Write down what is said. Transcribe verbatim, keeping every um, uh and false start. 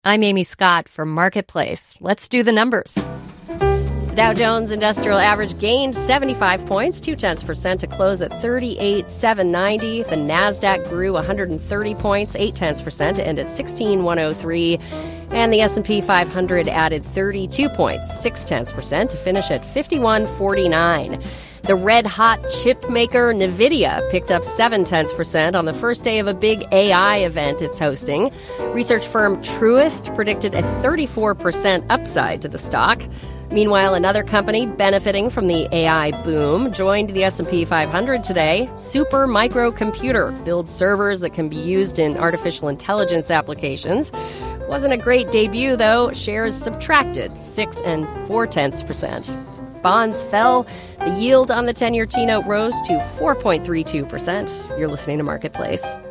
I'm Amy Scott from Marketplace. Let's do the numbers. The Dow Jones Industrial Average gained seventy-five points, two tenths percent, to close at thirty-eight thousand seven hundred ninety. The Nasdaq grew one hundred thirty points, eight tenths percent, to end at sixteen thousand one hundred three. And the S and P five hundred added thirty-two points, six tenths percent, to finish at fifty-one forty-nine. The red-hot chip maker NVIDIA picked up seven tenths percent on the first day of a big A I event it's hosting. Research firm Truist predicted a thirty-four percent upside to the stock. Meanwhile, another company benefiting from the A I boom joined the S and P five hundred today. Super Microcomputer builds servers that can be used in artificial intelligence applications. Wasn't a great debut, though. Shares subtracted six and four tenths percent. Bonds fell. The yield on the ten-year T-note rose to four point three two percent. You're listening to Marketplace.